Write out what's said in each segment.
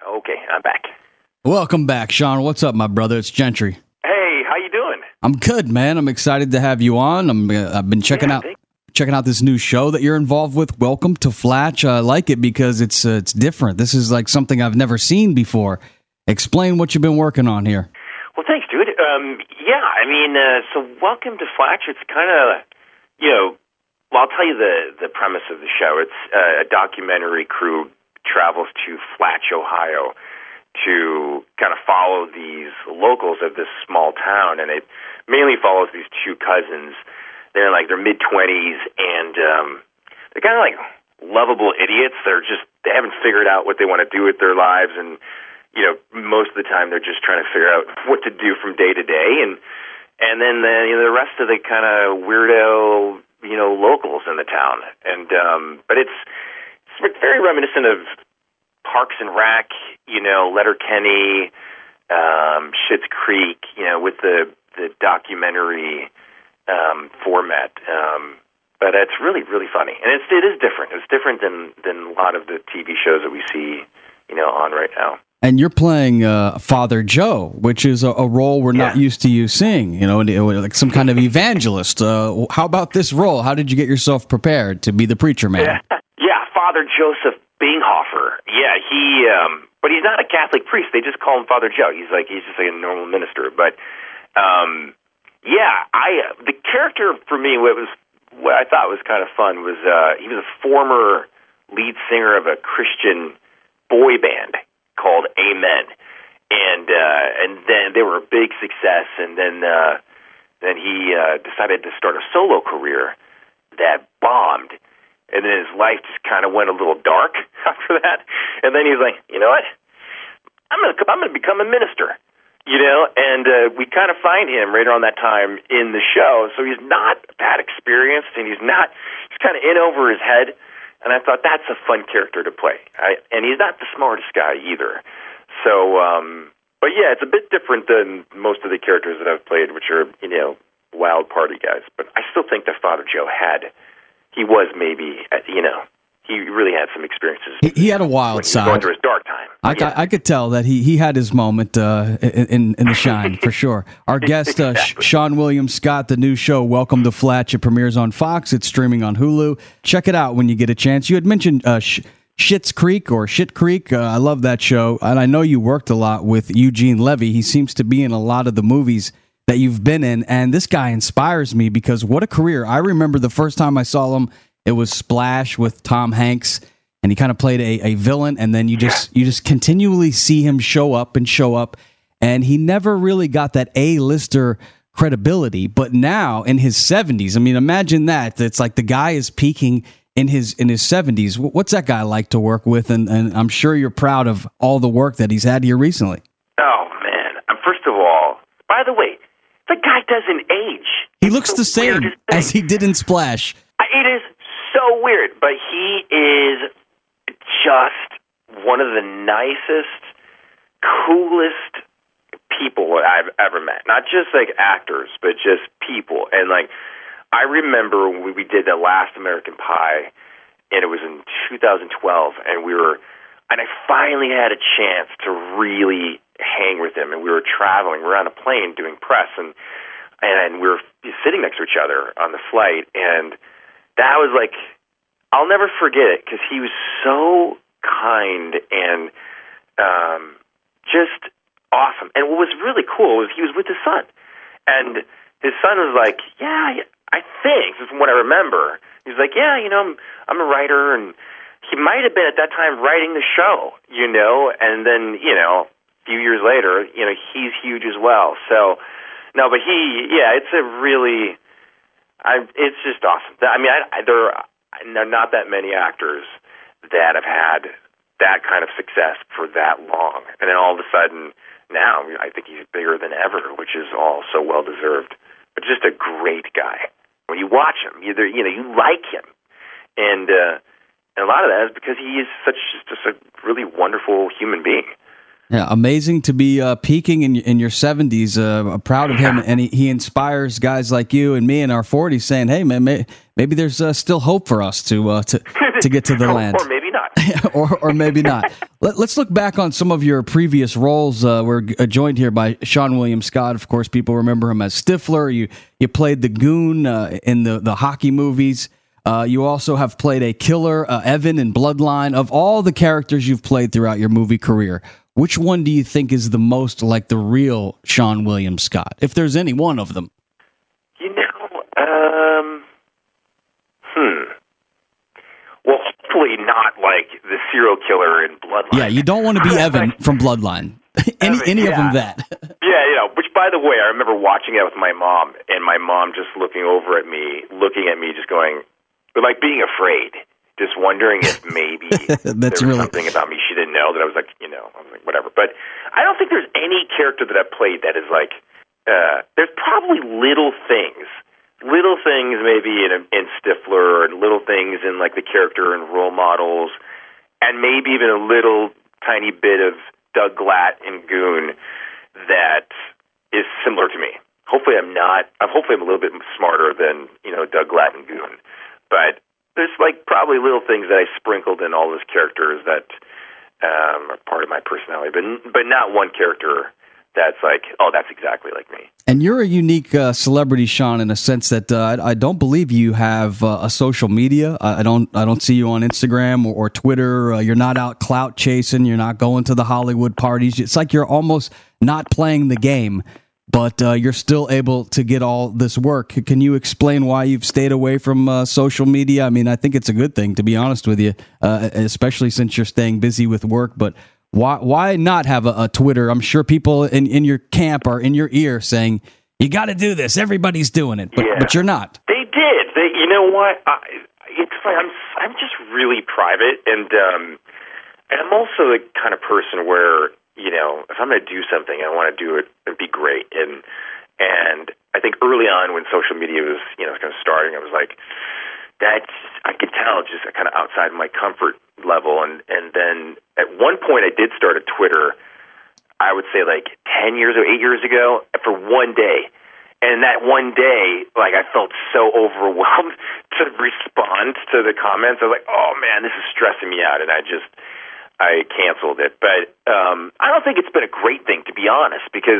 Okay, I'm back. Welcome back, Sean. What's up, my brother? It's Gentry. Hey, how you doing? I'm good, man. I'm excited to have you on. I've been checking out this new show that you're involved with. Welcome to Flatch. I like it because it's different. This is like something I've never seen before. Explain what you've been working on here. Well, thanks, dude. So Welcome to Flatch. It's kind of, well, I'll tell you the premise of the show. It's a documentary crew travels to Flatch, Ohio, to kind of follow these locals of this small town, and it mainly follows these two cousins. They're in like their mid-20s, and they're kind of like lovable idiots. They haven't figured out what they want to do with their lives, and most of the time they're just trying to figure out what to do from day to day, and then the rest of the kind of weirdo locals in the town, and but it's very reminiscent of Parks and Rec, Letterkenny, Schitt's Creek, with the documentary format. But it's really, really funny, and it is different. It's different than a lot of the TV shows that we see, on right now. And you're playing Father Joe, which is a role we're not used to you seeing, like some kind of evangelist. How about this role? How did you get yourself prepared to be the preacher man? Yeah, Father Joseph Binghofer. Yeah, but he's not a Catholic priest. They just call him Father Joe. He's just like a normal minister. But, the character for me, what I thought was kind of fun was he was a former lead singer of a Christian boy band called Amen, and then they were a big success, and then he decided to start a solo career that bombed, and then his life just kind of went a little dark after that, and then he was like, you know what, I'm gonna become a minister, and we kind of find him right around that time in the show, so he's not that experienced, and he's kind of in over his head. And I thought that's a fun character to play. And he's not the smartest guy either. So, but yeah, it's a bit different than most of the characters that I've played, which are, wild party guys. But I still think that Father Joe he really had some experiences. He had a wild side. Going through his dark time. I could tell that he had his moment in the shine, for sure. Our guest, Sean William Scott, the new show, Welcome to Flatch. It premieres on Fox. It's streaming on Hulu. Check it out when you get a chance. You had mentioned Schitt's Creek or Schitt Creek. I love that show. And I know you worked a lot with Eugene Levy. He seems to be in a lot of the movies that you've been in. And this guy inspires me because what a career. I remember the first time I saw him, it was Splash with Tom Hanks. And he kind of played a villain, and then you just continually see him show up, and he never really got that A-lister credibility. But now in his 70s, I mean, imagine that. It's like the guy is peaking in his 70s. What's that guy like to work with? And I'm sure you're proud of all the work that he's had here recently. Oh man! First of all, by the way, the guy doesn't age. He looks the same as he did in Splash. It is so weird, but he is just one of the nicest, coolest people I've ever met. Not just like actors, but just people. And like, I remember when we did the last American Pie, and it was in 2012, and I finally had a chance to really hang with him. And we were traveling, we were on a plane doing press, and we were sitting next to each other on the flight, and that was like, I'll never forget it because he was so kind and just awesome. And what was really cool was he was with his son, and his son was like, "Yeah, I think from what I remember, he was like, yeah, I'm a writer," and he might have been at that time writing the show, and then a few years later, he's huge as well. So no, but it's a really, it's just awesome. I mean, there are not that many actors that have had that kind of success for that long. And then all of a sudden, now, I think he's bigger than ever, which is all so well-deserved. But just a great guy. When you watch him, you like him. And a lot of that is because he is just a really wonderful human being. Yeah, amazing to be peaking in your 70s. Proud of him, and he inspires guys like you and me in our 40s, saying, "Hey, man, maybe there's still hope for us to get to the land, or maybe not, or maybe not." Let's look back on some of your previous roles. We're joined here by Seann William Scott. Of course, people remember him as Stifler. You played the goon in the hockey movies. You also have played a killer, Evan in Bloodline. Of all the characters you've played throughout your movie career, which one do you think is the most like the real Seann William Scott, if there's any one of them? Well, hopefully not like the serial killer in Bloodline. Yeah, you don't want to be Evan from Bloodline. any of them that. Yeah, which, by the way, I remember watching it with my mom, and my mom just looking at me, just going, like being afraid. Just wondering if maybe there was something about me she didn't know that I was like, whatever. But I don't think there's any character that I've played that is like, there's probably little things maybe in Stifler, or little things in like the character and role models, and maybe even a little tiny bit of Doug Glatt in Goon that is similar to me. Hopefully I'm a little bit smarter than, Doug Glatt in Goon. But there's like probably little things that I sprinkled in all those characters that are part of my personality, but not one character that's like, oh, that's exactly like me. And you're a unique celebrity, Sean, in a sense that I don't believe you have a social media. I don't see you on Instagram or Twitter. You're not out clout chasing. You're not going to the Hollywood parties. It's like you're almost not playing the game, but you're still able to get all this work. Can you explain why you've stayed away from social media? I mean, I think it's a good thing, to be honest with you, especially since you're staying busy with work. But why not have a Twitter? I'm sure people in your camp are in your ear saying, you got to do this. Everybody's doing it, but you're not. They did. You know what? It's like I'm just really private, and I'm also the kind of person where, if I'm going to do something, I want to do it and be great. And I think early on when social media was, kind of starting, I was like, I could tell just kind of outside my comfort level. And then at one point I did start a Twitter, I would say like 8 years ago, for one day. And that one day, like, I felt so overwhelmed to respond to the comments. I was like, oh man, this is stressing me out. And I canceled it. But I don't think it's been a great thing, to be honest, because,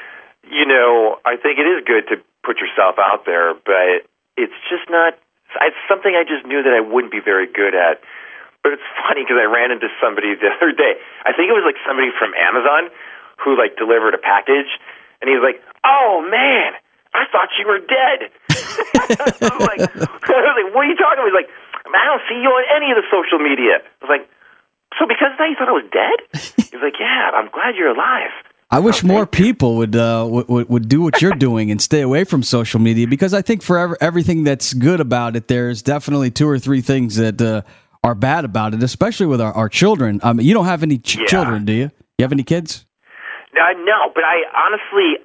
I think it is good to put yourself out there, but it's just not, it's something I just knew that I wouldn't be very good at. But it's funny because I ran into somebody the other day. I think it was like somebody from Amazon who like delivered a package, and he was like, oh man, I thought you were dead. I was like, what are you talking about? He's like, I don't see you on any of the social media. I was like, so because of that you thought I was dead? He's like, yeah, I'm glad you're alive. I wish more people would do what you're doing and stay away from social media, because I think for everything that's good about it, there's definitely 2 or 3 things that are bad about it, especially with our children. You don't have any children, do you? You have any kids? No, but I honestly,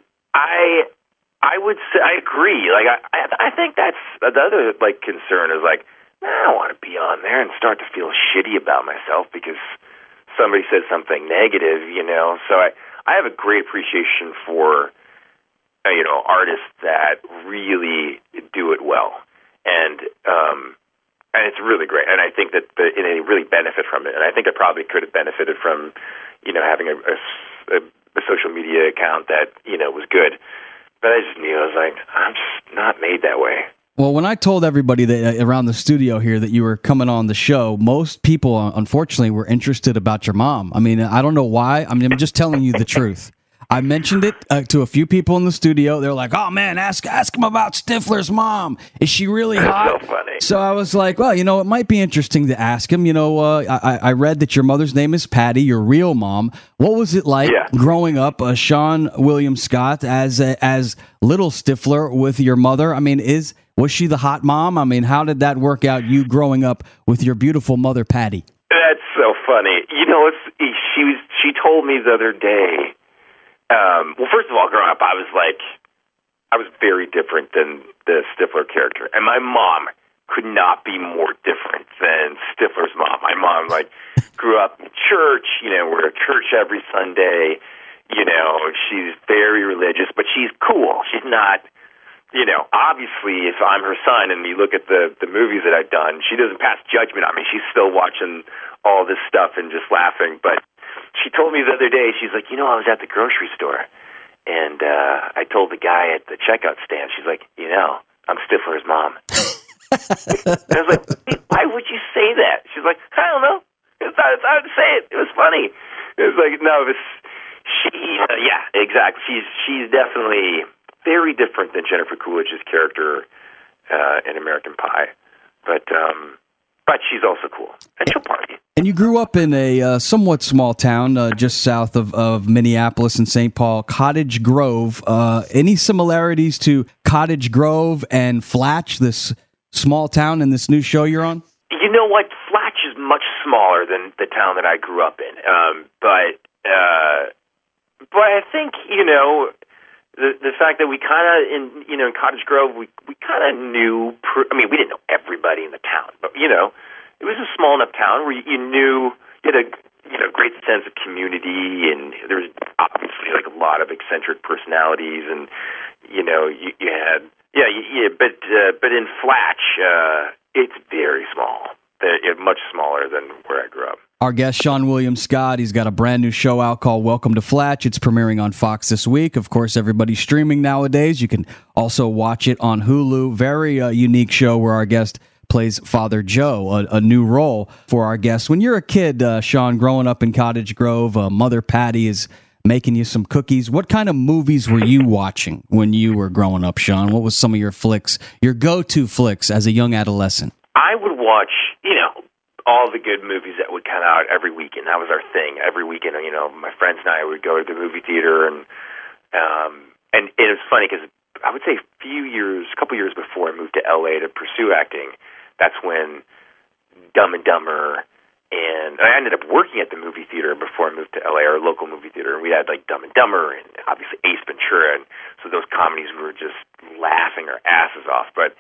I would say I agree. Like I think that's the other like concern is like, I don't want to be on there and start to feel shitty about myself because somebody said something negative, So I have a great appreciation for, artists that really do it well, and it's really great. And I think that they really benefit from it. And I think I probably could have benefited from, having a social media account that was good. But I just knew, I was like, I'm just not made that way. Well, when I told everybody that around the studio here that you were coming on the show, most people, unfortunately, were interested about your mom. I mean, I don't know why. I mean, I'm just telling you the truth. I mentioned it to a few people in the studio. They're like, oh, man, ask him about Stifler's mom. Is she really hot? So funny. So I was like, well, it might be interesting to ask him. I read that your mother's name is Patty, your real mom. What was it like growing up, Seann William Scott, as little Stifler with your mother? I mean, was she the hot mom? I mean, how did that work out, you growing up with your beautiful mother, Patty? That's so funny. She told me the other day, well, first of all, growing up, I was very different than the Stifler character. And my mom, could not be more different than Stifler's mom. My mom, like, grew up in church. We're at church every Sunday. She's very religious, but she's cool. She's not, obviously, if I'm her son and you look at the movies that I've done, she doesn't pass judgment on me. She's still watching all this stuff and just laughing. But she told me the other day, she's like, I was at the grocery store, and I told the guy at the checkout stand, she's like, I'm Stifler's mom. I was like, why would you say that? She's like, I don't know. It's hard to say it. It was funny. It was like, no, yeah, exactly. She's definitely very different than Jennifer Coolidge's character in American Pie, but she's also cool, and she'll party. And you grew up in a somewhat small town just south of Minneapolis and St. Paul, Cottage Grove. Any similarities to Cottage Grove and Flatch, this small town in this new show you're on? You know what? Flatch is much smaller than the town that I grew up in, but I think the fact that we kind of in Cottage Grove we kind of knew. We didn't know everybody in the town, but it was a small enough town where you knew you had a great sense of community, and there was obviously like a lot of eccentric personalities, and you had but in Flatch it's very small. It's much smaller than where I grew up. Our guest, Seann William Scott, he's got a brand new show out called Welcome to Flatch. It's premiering on Fox this week. Of course, everybody's streaming nowadays. You can also watch it on Hulu. Very unique show where our guest plays Father Joe, a new role for our guest. When you're a kid, Seann, growing up in Cottage Grove, Mother Patty is making you some cookies. What kind of movies were you watching when you were growing up, Seann? What was some of your flicks, your go-to flicks as a young adolescent? I would watch, all the good movies that would come out every weekend. That was our thing. Every weekend, my friends and I would go to the movie theater, and it was funny because I would say a couple years before I moved to LA to pursue acting, that's when Dumb and Dumber, and I ended up working at the movie theater before I moved to LA, our local movie theater, and we had like Dumb and Dumber and obviously Ace Ventura, and so those comedies we were just laughing our asses off. But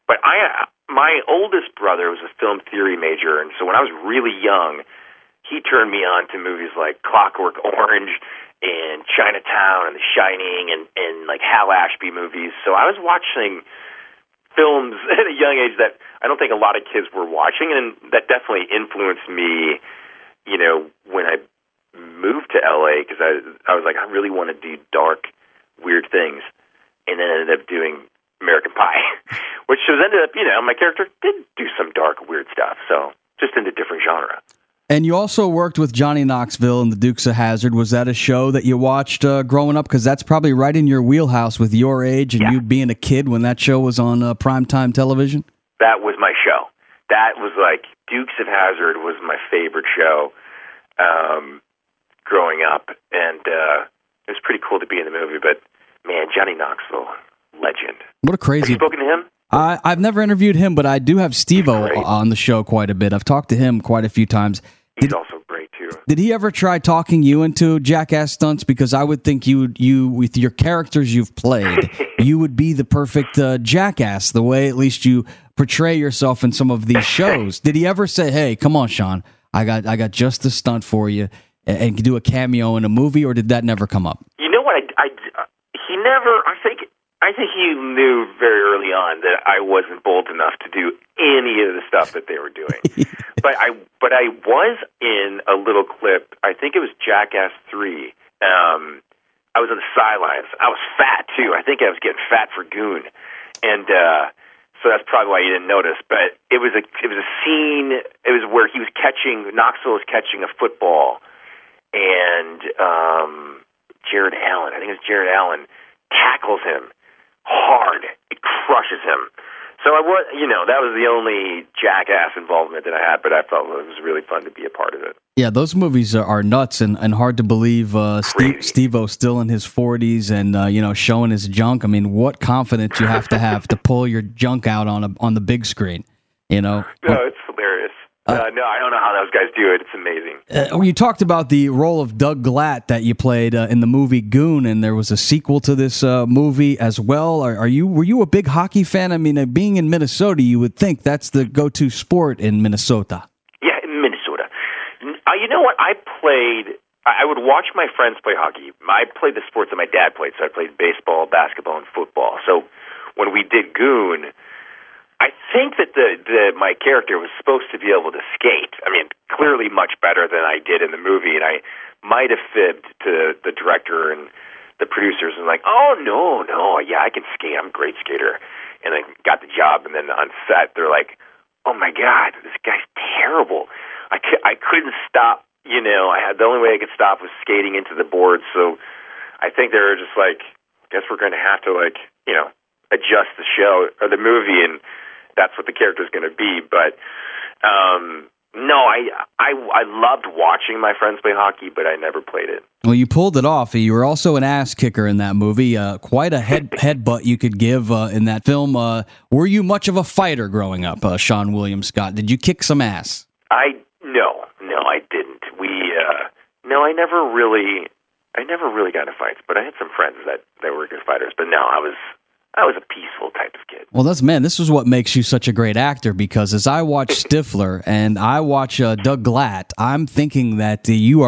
my oldest brother was a film theory major, and so when I was really young, he turned me on to movies like Clockwork Orange and Chinatown and The Shining and like Hal Ashby movies. So I was watching films at a young age that I don't think a lot of kids were watching, and that definitely influenced me, when I moved to LA, because I was like, I really want to do dark, weird things, and then I ended up doing American Pie, which was ended up, my character did do some dark, weird stuff, so just in a different genre. And you also worked with Johnny Knoxville in The Dukes of Hazzard. Was that a show that you watched growing up? Because that's probably right in your wheelhouse with your age and you being a kid when that show was on primetime television. That was my show. That was like, Dukes of Hazzard was my favorite show growing up, and it was pretty cool to be in the movie, but man, Johnny Knoxville, legend. What a crazy... Have you spoken to him? I've never interviewed him, but I do have Steve-O on the show quite a bit. I've talked to him quite a few times. He's also great, too. Did he ever try talking you into jackass stunts? Because I would think you with your characters you've played, you would be the perfect jackass, the way at least you portray yourself in some of these shows. Did he ever say, hey, come on, Seann, I got just the stunt for you, and do a cameo in a movie, or did that never come up? You know what? He never, I think he knew very early on that I wasn't bold enough to do any of the stuff that they were doing. But I was in a little clip, I think it was Jackass 3. I was on the sidelines. I was fat, too. I think I was getting fat for Goon. And so that's probably why you didn't notice. But it was a scene, it was where Knoxville was catching a football, and Jared Allen, I think it was Jared Allen, tackles him hard. It crushes him. So that was the only jackass involvement that I had, but I felt it was really fun to be a part of it. Yeah, those movies are nuts and hard to believe. Steve-O still in his 40s and showing his junk. I mean, what confidence you have to pull your junk out on the big screen. No, it's hilarious. No, I don't know how those guys do it. It's amazing. You talked about the role of Doug Glatt that you played in the movie Goon, and there was a sequel to this movie as well. Were you a big hockey fan? I mean, being in Minnesota, you would think that's the go-to sport in Minnesota. Yeah, in Minnesota. You know what? I would watch my friends play hockey. I played the sports that my dad played, so I played baseball, basketball, and football. So when we did Goon, I think that my character was supposed to be able to skate. I mean, clearly much better than I did in the movie, and I might have fibbed to the director and the producers and like, oh, no, yeah, I can skate. I'm a great skater. And I got the job, and then on set, they're like, oh, my God, this guy's terrible. I couldn't stop, you know. The only way I could stop was skating into the boards, so I think they were just like, guess we're going to have to, like, you know, adjust the show or the movie, and that's what the character is going to be. But no, I loved watching my friends play hockey, but I never played it. Well, you pulled it off. You were also an ass kicker in that movie. Quite a headbutt you could give in that film. Were you much of a fighter growing up, Seann William Scott? Did you kick some ass? No, I didn't. I never really got into fights, but I had some friends that were good fighters. But no, I was a peaceful type of kid. Well, this is what makes you such a great actor, because as I watch Stifler and I watch Doug Glatt, I'm thinking that you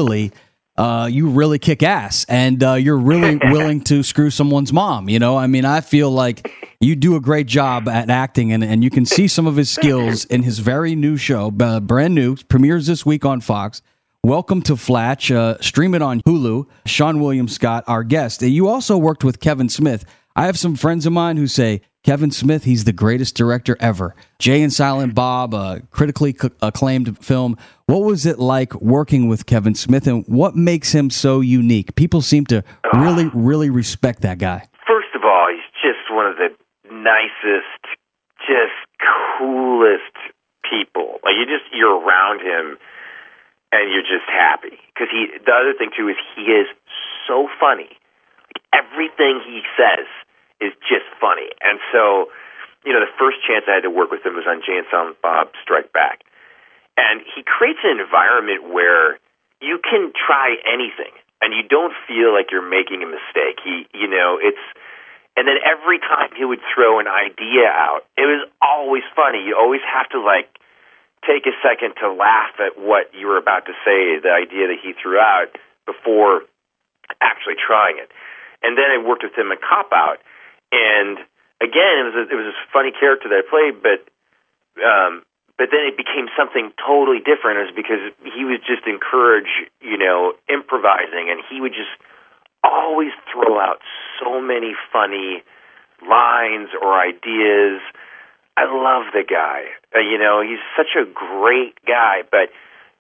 really kick ass, and you're really willing to screw someone's mom. You know, I mean, I feel like you do a great job at acting, and you can see some of his skills in his very new show, brand new, premieres this week on Fox. Welcome to Flatch. Stream it on Hulu. Seann William Scott, our guest. You also worked with Kevin Smith. I have some friends of mine who say, Kevin Smith, he's the greatest director ever. Jay and Silent Bob, a critically acclaimed film. What was it like working with Kevin Smith, and what makes him so unique? People seem to really, really respect that guy. First of all, he's just one of the nicest, just coolest people. Like, you're around him, and you're just happy. Because the other thing, too, is he is so funny. Everything he says is just funny. And so, you know, the first chance I had to work with him was on Jay and Silent Bob Strike Back. And he creates an environment where you can try anything, and you don't feel like you're making a mistake. And then every time he would throw an idea out, it was always funny. You always have to, like, take a second to laugh at what you were about to say, the idea that he threw out, before actually trying it. And then I worked with him in Cop Out, and again, it was this funny character that I played, but then it became something totally different. It was because he would just encourage, you know, improvising, and he would just always throw out so many funny lines or ideas. I love the guy. You know, he's such a great guy, but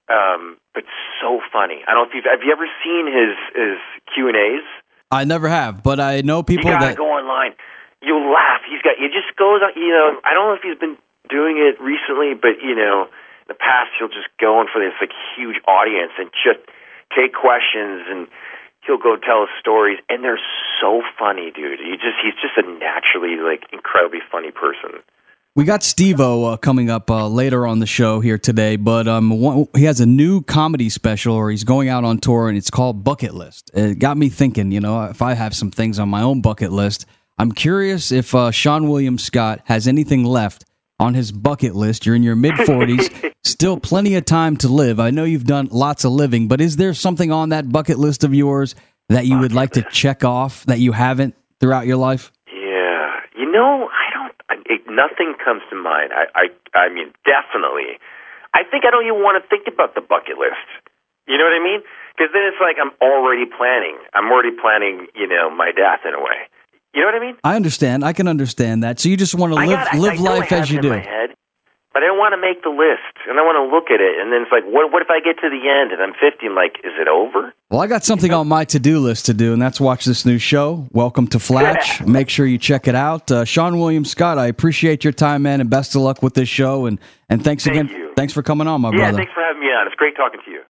so funny. I don't know if have you ever seen his Q&As? I never have, but I know people you gotta go online. You'll laugh. It just goes on, you know, I don't know if he's been doing it recently, but, you know, in the past he'll just go in for this, like, huge audience and just take questions, and he'll go tell us stories, and they're so funny, dude. He's just a naturally, like, incredibly funny person. We got Steve-O coming up later on the show here today, but he has a new comedy special, or he's going out on tour, and it's called Bucket List. It got me thinking, you know, if I have some things on my own bucket list, I'm curious if Seann William Scott has anything left on his bucket list. You're in your mid-40s, still plenty of time to live. I know you've done lots of living, but is there something on that bucket list of yours that you would like to check off that you haven't throughout your life? Yeah. You know, nothing comes to mind. I mean, definitely. I think I don't even want to think about the bucket list. You know what I mean? Because then it's like I'm already planning. You know, my death in a way. You know what I mean? I understand. I can understand that. So you just want to live life as you do. In my head, but I don't want to make the list, and I want to look at it, and then it's like, what if I get to the end and I'm 50? I'm like, is it over? Well, I got something on my to-do list to do, and that's watch this new show, Welcome to Flatch. Make sure you check it out. Seann William Scott, I appreciate your time, man, and best of luck with this show, and thanks again. Thank you. Thanks for coming on, my brother. Yeah, thanks for having me on. It's great talking to you.